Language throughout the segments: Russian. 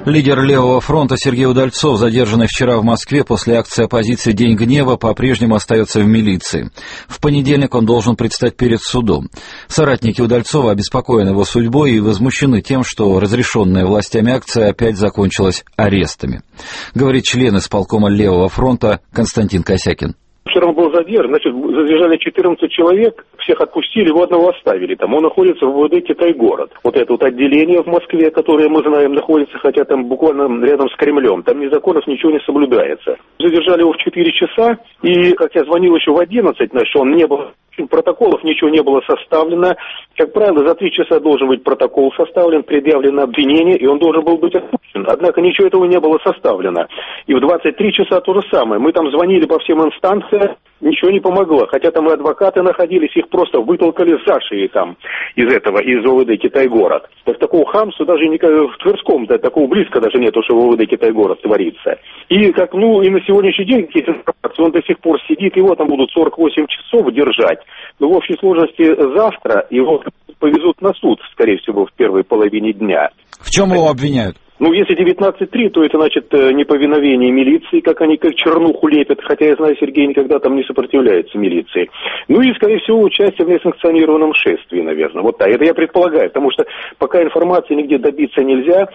Лидер Левого фронта Сергей Удальцов, задержанный вчера в Москве после акции оппозиции «День гнева», по-прежнему остается в милиции. В понедельник он должен предстать перед судом. Соратники Удальцова обеспокоены его судьбой и возмущены тем, что разрешенная властями акция опять закончилась арестами. Говорит член исполкома Левого фронта Константин Косякин. Вчера он был задержан, задержали 14 человек, всех отпустили, его одного оставили. Там он находится в ВВД Китай-город. Вот это вот отделение в Москве, которое мы знаем, находится, хотя там буквально рядом с Кремлем. Там ни законов, ничего не соблюдается. Задержали его в 4 часа, и, как я звонил еще в 11, значит, он не был... Протоколов ничего не было составлено. Как правило, за 3 часа должен быть протокол составлен, предъявлено обвинение, и он должен был быть отпущен. Однако ничего этого не было составлено. И в 23 часа то же самое. Мы там звонили по всем инстанциям, ничего не помогло. Хотя там и адвокаты находились, их просто вытолкали за шеи там из ОВД Китай-город. То есть такого хамства даже в Тверском, такого близко даже нету, что в ОВД Китай-город творится. И и на сегодняшний день он до сих пор сидит, его там будут 48 часов держать. Но в общей сложности завтра его повезут на суд, скорее всего, в первой половине дня. В чем его обвиняют? Если 19.3, то это, значит, неповиновение милиции, как они как чернуху лепят, хотя я знаю, Сергей никогда там не сопротивляется милиции. И, скорее всего, участие в несанкционированном шествии, наверное. Вот так. Это я предполагаю, потому что пока информации нигде добиться нельзя,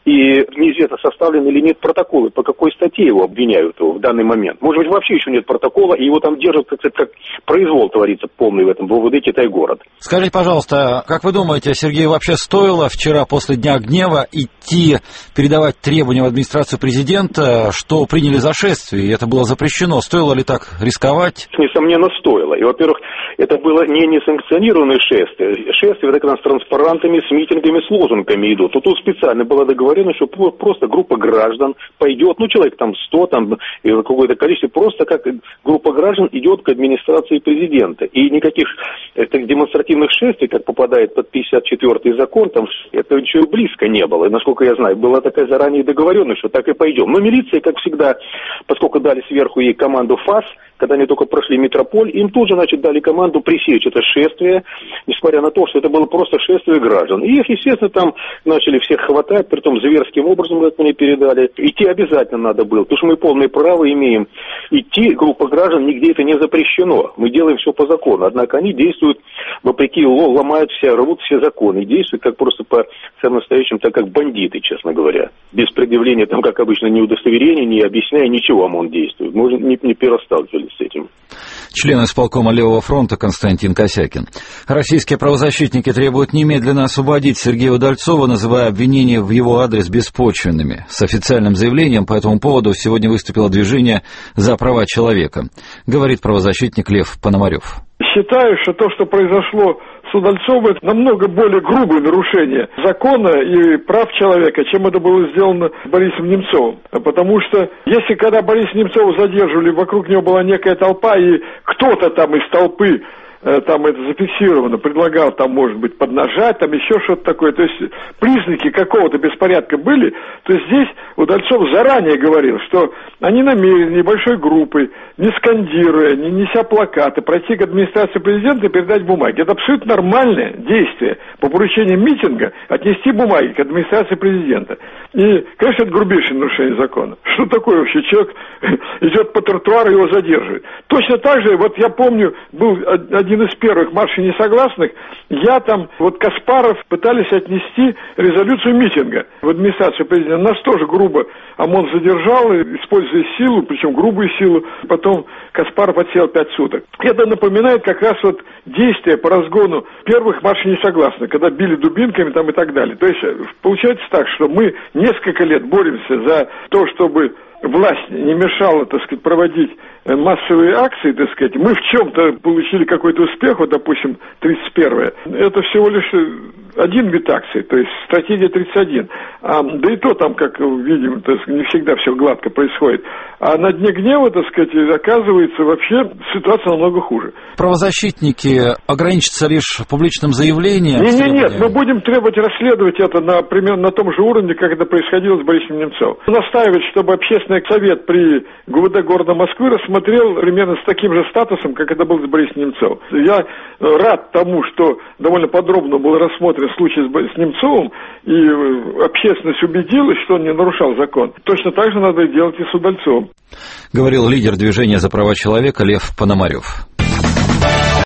и неизвестно, составлены или нет протоколы, по какой статье его обвиняют в данный момент. Может быть, вообще еще нет протокола, и его там держат, как произвол творится полный в этом ВВД Китай-город. Скажите, пожалуйста, как вы думаете, Сергею вообще стоило вчера после Дня гнева идти передавать требования в администрацию президента, что приняли за шествие, и это было запрещено? Стоило ли так рисковать? Несомненно, стоило. И, во-первых, это было не несанкционированное шествие. Шествие, это когда с транспарантами, с митингами, с лозунгами идут. Тут специально было договорено, что просто группа граждан пойдет, человек там 100, там какое-то количество, просто как группа граждан идет к администрации президента. И никаких демонстративных шествий, как попадает под 54-й закон, там это ничего близко не было. И, насколько я знаю, была такая заранее договоренность, что так и пойдем. Но милиция, как всегда, поскольку дали сверху ей команду ФАС, когда они только прошли метрополь, им тут же, дали команду пресечь это шествие, несмотря на то, что это было просто шествие граждан. И их, естественно, там начали всех хватать, притом зверским образом, как мне передали. Идти обязательно надо было, потому что мы полное право имеем. Идти, группа граждан, нигде это не запрещено. Мы делаем все по закону. Однако они действуют вопреки, ломают все, рвут все законы. И действуют как просто по самым настоящим, так как бандиты, честно говоря. Без предъявления, там, как обычно, ни удостоверения, ни объясняя, ничего ОМОН действует. Мы уже не пересталкивались с этим. Член исполкома Левого фронта Константин Косякин. Российские правозащитники требуют немедленно освободить Сергея Удальцова, называя обвинения в его адрес беспочвенными. С официальным заявлением по этому поводу сегодня выступило движение «За права человека», говорит правозащитник Лев Пономарев. Считаю, что то, что произошло с Удальцовым, это намного более грубое нарушение закона и прав человека, чем это было сделано с Борисом Немцовым. Потому что если когда Бориса Немцова задерживали, вокруг него была некая толпа, и кто-то там из толпы, там это зафиксировано, предлагал там, может быть, поднажать, там еще что-то такое, то есть признаки какого-то беспорядка были, то здесь Удальцов заранее говорил, что они намерены небольшой группой, не скандируя, не неся плакаты, пройти к администрации президента и передать бумаги. Это абсолютно нормальное действие по поручению митинга отнести бумаги к администрации президента. И, конечно, это грубейшее нарушение закона. Что такое вообще? Человек идет по тротуару, его задерживают. Точно так же, вот я помню, был один из первых маршей несогласных, Каспаров пытались отнести резолюцию митинга в администрацию президента. Нас тоже грубо ОМОН задержал, используя силу, причем грубую силу. Потом Каспаров отсел 5 суток. Это напоминает как раз действия по разгону первых маршей несогласных, когда били дубинками там и так далее. То есть получается так, что мы несколько лет боремся за то, чтобы власть не мешала, проводить массовые акции, Мы в чем-то получили какой-то успех, допустим, 31-е. Это всего лишь один вид акции, то есть стратегия 31. Да и то там, как видим, не всегда все гладко происходит. А на дне гнева, оказывается, вообще ситуация намного хуже. Правозащитники ограничатся лишь публичным заявлением? Нет, мы будем требовать расследовать это примерно на том же уровне, как это происходило с Борисом Немцовым. Настаивать, чтобы общественный совет при ГУВД города Москвы рассмотрел рассмотрел примерно с таким же статусом, как это был с Борисом Немцовым. Я рад тому, что довольно подробно был рассмотрен случай с Немцовым, и общественность убедилась, что он не нарушал закон. Точно так же надо делать и с Удальцовым. Говорил лидер движения за права человека Лев Пономарев.